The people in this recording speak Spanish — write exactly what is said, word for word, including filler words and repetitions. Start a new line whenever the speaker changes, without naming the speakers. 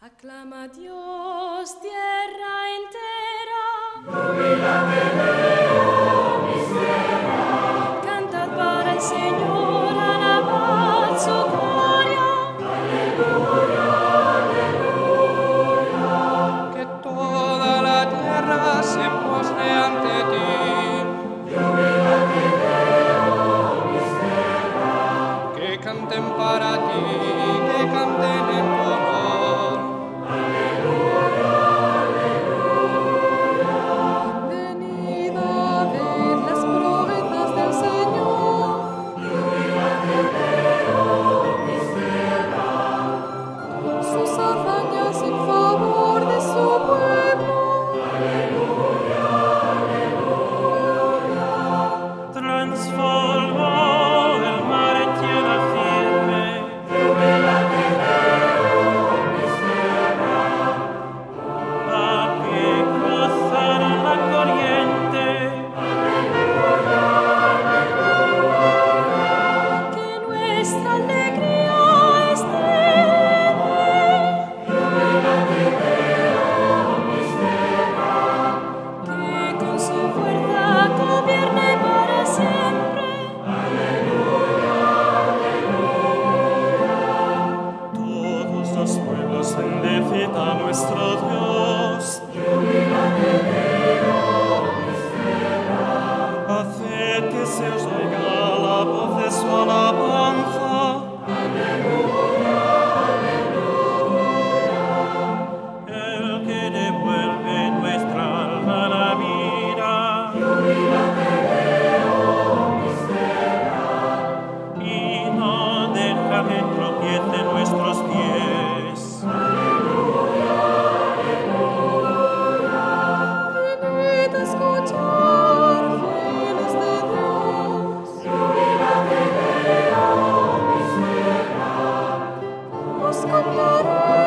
Aclama a Dios, tierra entera.
Júbilate Deo, misera.
Cantad para el Señor, alabad su gloria.
Aleluya, aleluya.
Que toda la tierra se postre ante ti.
Júbilate Deo, misera.
Que canten para ti, que canten en tu honor.
Venid a ver las proezas del Señor.
Júbilate Deo, misera.
Sus hazañas en favor de su pueblo.
Aleluya, aleluya.
Transformó el mar en tierra firme.
Júbilate Deo, misera.
A pie cruzaron la corriente.
Que nuestra alegría esté.
Júbilate Deo, misera.
Que con su fuerza gobierne para siempre.
Todos los pueblos bendecid a nuestro Dios.
Júbilate Deo, misera.
Haced que se os oiga la voz de su alabanza. El que devuelve nuestra alma a la vida.
Júbilate Deo, misera.
Y no deja que tropiecen nuestros pies.
Venid a escuchar, fieles de Dios.
Júbilate Deo, misera.
Os contaré